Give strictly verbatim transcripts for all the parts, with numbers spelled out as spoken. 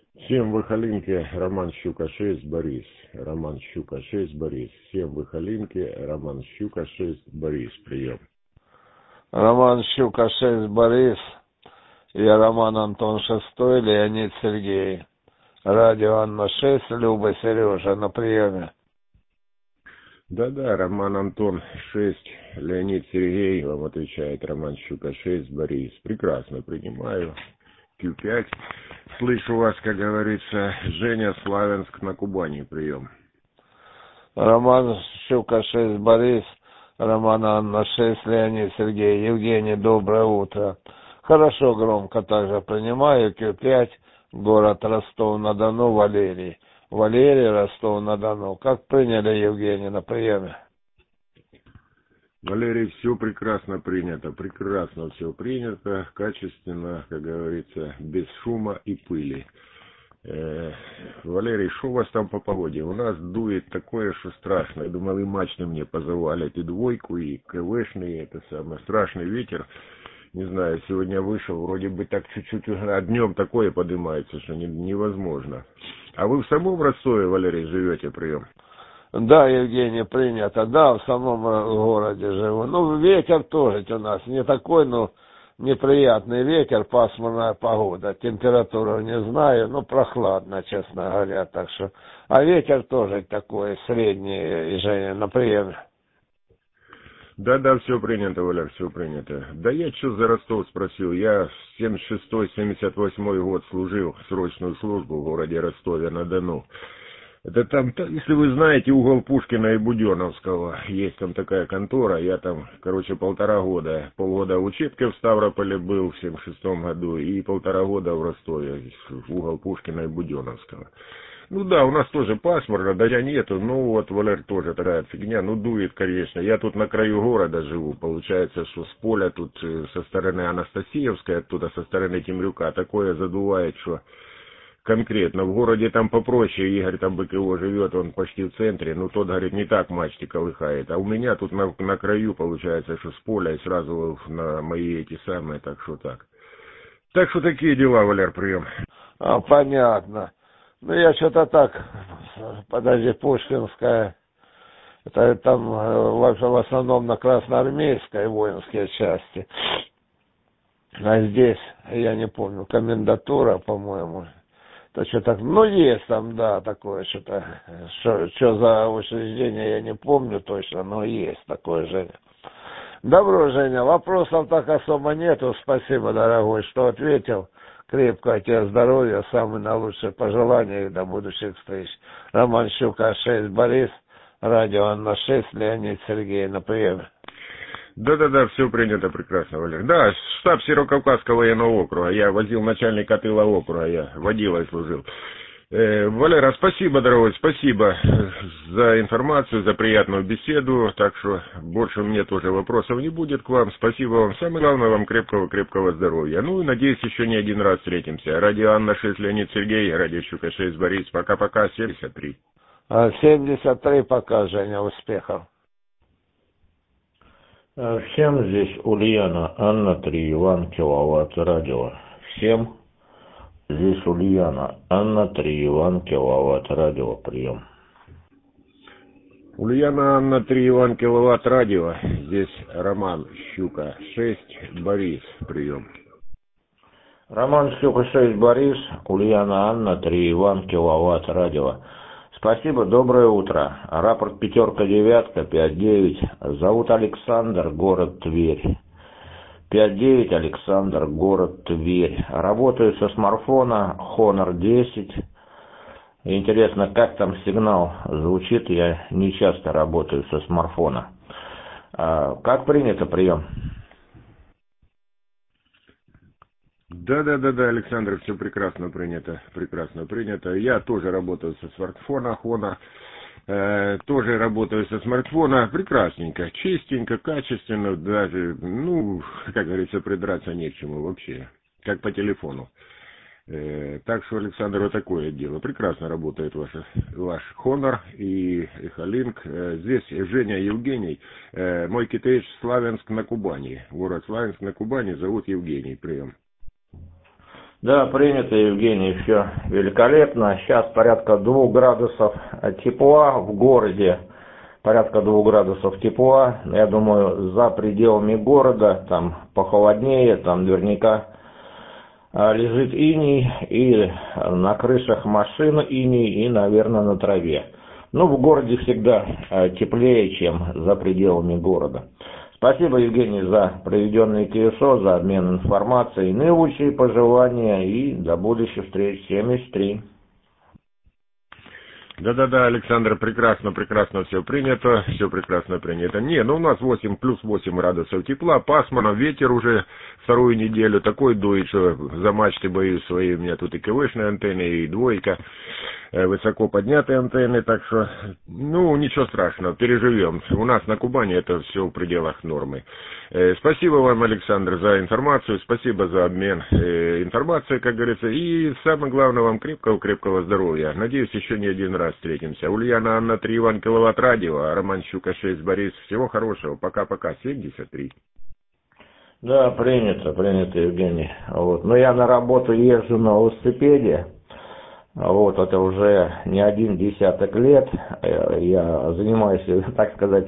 Всем выхолинки, Роман Щука шесть, Борис. Роман Щука шесть, Борис. Всем выхолинки, Роман Щука шесть, Борис. Прием. Роман Щука шесть, Борис. Я Роман Антон шестой, Леонид Сергей. Радио Анна шесть, Люба Сережа на приеме. Да-да, Роман Антон шесть, Леонид Сергей, вам отвечает Роман Щука шесть, Борис. Прекрасно, принимаю. Q пять. Слышу вас, как говорится, Женя, Славянск на Кубани, прием. Роман Щука шесть, Борис. Роман Анна шесть, Леонид Сергей. Евгений, доброе утро. Хорошо, громко также принимаю. Q пять, город Ростов-на-Дону, Валерий. Валерий, Ростов-на-Дону. Как приняли, Евгений, на приеме? Валерий, все прекрасно принято, прекрасно все принято, качественно, как говорится, без шума и пыли. Э, Валерий, что у вас там по погоде? У нас дует такое, что страшно. Я думал, и матчный мне позавалят, и двойку, и КВшный, это самое, страшный ветер. Не знаю, сегодня вышел, вроде бы так чуть-чуть, а днем такое поднимается, что не, невозможно. А вы в самом Ростове, Валерий, живете, прием? Да, Евгений, принято. Да, в самом городе живу. Ну, ветер тоже у нас не такой, но неприятный ветер, пасмурная погода. Температуру не знаю, но прохладно, честно говоря. Так что, а ветер тоже такой средний, и Женя, на приеме. Да-да, все принято, Валяр, все принято. Да я что за Ростов спросил? Я семьдесят шестой семьдесят восьмой год служил срочную службу в городе Ростове-на-Дону. Это там, если вы знаете, угол Пушкина и Буденновского, есть там такая контора, я там, короче, полтора года, полгода в учебке в Ставрополе был в семьдесят шестом году и полтора года в Ростове, угол Пушкина и Буденновского. Ну да, у нас тоже пасмурно, дождя нету, ну вот, Валер, тоже такая фигня, ну дует, конечно. Я тут на краю города живу, получается, что с поля тут со стороны Анастасиевской, оттуда со стороны Темрюка, такое задувает, что... Конкретно, в городе там попроще, Игорь там БКО живет, он почти в центре, ну тот, говорит, не так мачте колыхает, а у меня тут на, на краю получается, что с поля и сразу на мои эти самые, так что так. Так что такие дела, Валер, прием. А, понятно. Ну, я что-то так, подожди, Пушкинская, это там в, в основном на красноармейской воинские части. А здесь, я не помню, комендатура, по-моему. То что так, ну есть там, да, такое что-то, что, что за учреждение, я не помню точно, но есть такое, Женя. Добро, Женя, вопросов так особо нету, спасибо, дорогой, что ответил. Крепкого тебе здоровья, самые наилучшие пожелания и до будущих встреч. Роман Щука шесть, Борис, радио Анна шесть, Леонид Сергей, на приеме. Да-да-да, все принято прекрасно, Валер. Да, штаб Северокавказского военного округа. Я возил начальника тыла округа, я водилой служил. Э, Валера, спасибо, дорогой, спасибо за информацию, за приятную беседу. Так что больше у меня тоже вопросов не будет к вам. Спасибо вам. Самое главное, вам крепкого-крепкого здоровья. Ну и надеюсь, еще не один раз встретимся. Радио Анна шесть, Леонид Сергей, радио Щука шесть, Борис. Пока-пока, семьдесят три. семьдесят три пока, Женя, успехов. Всем здесь Ульяна, Анна три, Иван Киловатт, радио. Всем здесь Ульяна, Анна три, Иван Киловатт, радио, прием. Ульяна, Анна три, Иван Киловатт, радио. Здесь Роман Щука шесть, Борис, прием. Роман Щука шесть, Борис, Ульяна, Анна три, Иван Киловатт, радио. Спасибо, доброе утро. Рапорт пятерка девятка пять девять. Зовут Александр, город Тверь. пять девять Александр, город Тверь. Работаю со смартфона Honor десять. Интересно, как там сигнал звучит, я не часто работаю со смартфона. А как принято прием? Да-да-да-да, Александр, все прекрасно принято, прекрасно принято. Я тоже работаю со смартфона, Honor, э, тоже работаю со смартфона, прекрасненько, чистенько, качественно, даже, ну, как говорится, придраться не к чему вообще, как по телефону. Э, так что, Александр, вот такое дело. Прекрасно работает ваш, ваш Honor и Эхолинк. Э, здесь Женя, Евгений, э, мой китаец Славянск на Кубани, город Славянск на Кубани, зовут Евгений, прием. Да, принято, Евгений, все великолепно. Сейчас порядка двух градусов тепла в городе, порядка двух градусов тепла. Я думаю, за пределами города, там похолоднее, там наверняка лежит иней, и на крышах машин иней, и, наверное, на траве. Ну, в городе всегда теплее, чем за пределами города. Спасибо, Евгений, за проведенный ТСО, за обмен информацией. Наилучшие пожелания и до будущих встреч. семьдесят три. Да-да-да, Александр, прекрасно, прекрасно все принято, все прекрасно принято. Не, ну у нас восемь плюс восемь градусов тепла, пасмурно, ветер уже вторую неделю такой дует, что за мачты боюсь свои, у меня тут и КВшные антенны, и двойка, высоко поднятые антенны, так что, ну, ничего страшного, переживем. У нас на Кубани это все в пределах нормы. Спасибо вам, Александр, за информацию, спасибо за обмен информацией, как говорится, и самое главное, вам крепкого-крепкого здоровья. Надеюсь, еще не один раз встретимся. Ульяна Анна три, Иван Киловатт Радио, Роман Щука шесть, Борис. Всего хорошего. Пока-пока. семьдесят три. Да, принято, принято, Евгений. Вот. Но я на работу езжу на велосипеде. Вот, это уже не один десяток лет. Я занимаюсь, так сказать,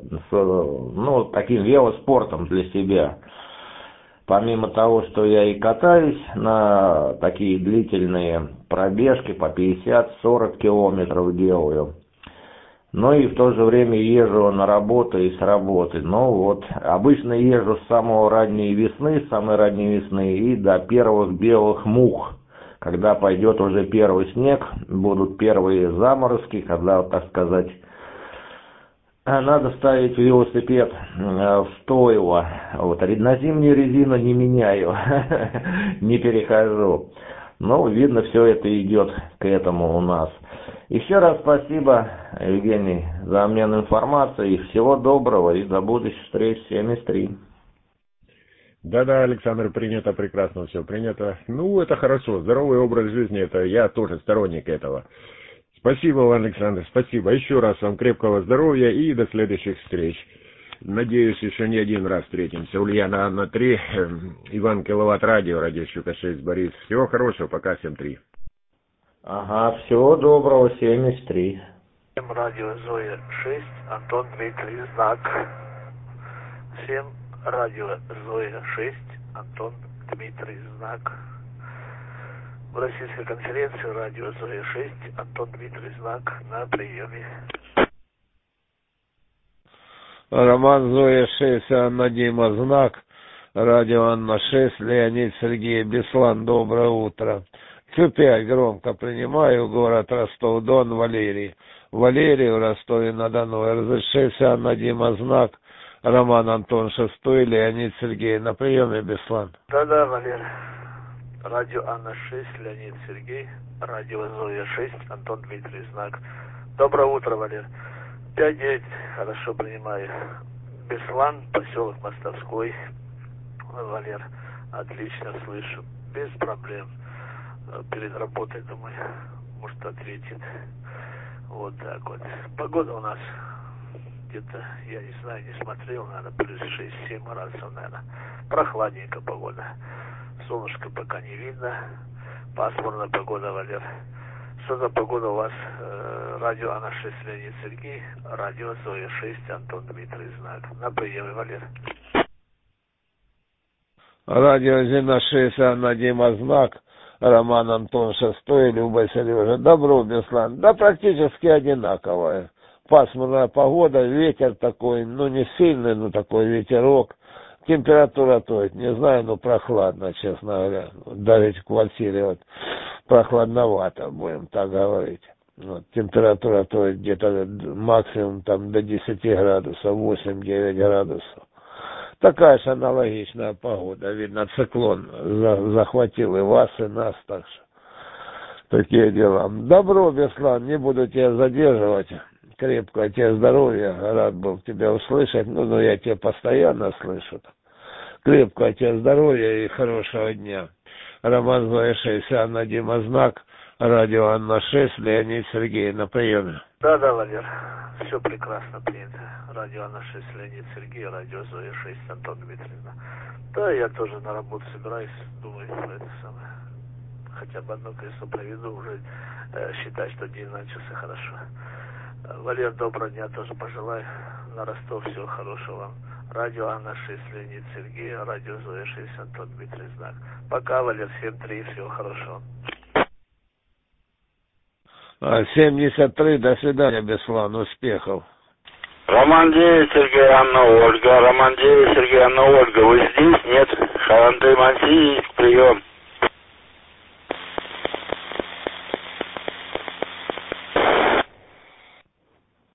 ну, таким велоспортом для себя. Помимо того, что я и катаюсь на такие длительные пробежки по пятьдесят-сорок километров делаю. Но и в то же время езжу на работу и с работы. Ну вот, обычно езжу с самого ранней весны, с самой ранней весны и до первых белых мух. Когда пойдет уже первый снег, будут первые заморозки, когда, так сказать, надо ставить велосипед в стойло. Вот, на зимнюю резину не меняю, не перехожу. Ну, видно, все это идет к этому у нас. Еще раз спасибо, Евгений, за обмен информацией. Всего доброго и до будущих встреч. семьдесят три. Да-да, Александр, принято, прекрасно все принято. Ну, это хорошо, здоровый образ жизни, это я тоже сторонник этого. Спасибо вам, Александр, спасибо. Еще раз вам крепкого здоровья и до следующих встреч. Надеюсь, еще не один раз встретимся. Ульяна Анна три, Иван Киловатт Радио, Радио Щука шесть, Борис. Всего хорошего, пока, семь три. Ага, всего доброго, семьдесят три. Радио Зоя шесть, Антон Дмитрий, знак. Всем радио Зоя шесть, Антон Дмитрий, знак. В Российской конференции радио Зоя шесть, Антон Дмитрий, знак, на приеме. Роман Зоя шесть, Анна Дима, знак. Радио Анна шесть, Леонид Сергей Беслан, доброе утро. Q пять громко принимаю, город Ростов-Дон, Валерий. Валерий в Ростове-на-Дону, эр зэ шесть, Анна Дима, знак. Роман Антон шестой, Леонид Сергей, на приеме, Беслан. Да-да, Валерий. Радио Анна шесть, Леонид Сергей. Радио Зоя шесть, Антон Дмитрий, знак. Доброе утро, Валерий. пять девять, хорошо принимаю. Беслан, поселок Мостовской. Валер, отлично слышу, без проблем. Перед работой, думаю, может, ответит. Вот так вот. Погода у нас где-то, я не знаю, не смотрел, наверное, плюс шесть-семь градусов, наверное. Прохладненько погода. Солнышко пока не видно. Пасмурная погода, Валер. Что за погода у вас? Э, радио Анна шесть, Леонид Сергей. Радио Зоя шесть, Антон Дмитрий, знак. На приеме, Валер. Радио Зина шесть, Анна Дима, знак. Роман Антон шестой, Люба Сережа. Добро, Беслан. Да практически одинаковая. Пасмурная погода, ветер такой, ну не сильный, но такой ветерок. Температура то, не знаю, но прохладно, честно говоря. Даже в квартире вот прохладновато, будем так говорить. Вот, температура то где-то максимум там до десяти градусов, восемь-девять градусов. Такая же аналогичная погода. Видно, циклон за, захватил и вас, и нас, так что такие дела. Добро, Беслан, не буду тебя задерживать. Крепкого тебе здоровья. Рад был тебя услышать. Ну, ну я тебя постоянно слышу. Крепкого тебе здоровья и хорошего дня. Роман Зоя шесть, Анна Дима, знак. Радио Анна шесть, Леонид Сергей, на приеме. Да, да, Валер, все прекрасно принято. Радио Анна шесть, Леонид Сергей, радио Зоя шесть, Антон Дмитрий. Да, я тоже на работу собираюсь, думаю, это самое. хотя бы одно колесо проведу, уже э, считать, что день начался хорошо. Э, Валер, доброго дня тоже пожелаю. На Ростов всего хорошего вам. Радио Анна шесть, Леонид Сергей, радио Зоя шесть, Антон Дмитрий Знак. Пока, Валер, семь три, всего хорошего. семьдесят три, до свидания, Беслан, успехов. Роман девять, Сергей, Анна, Ольга. Роман девять, Сергей, Анна, Ольга. Вы здесь? Нет? Харанты Мансии.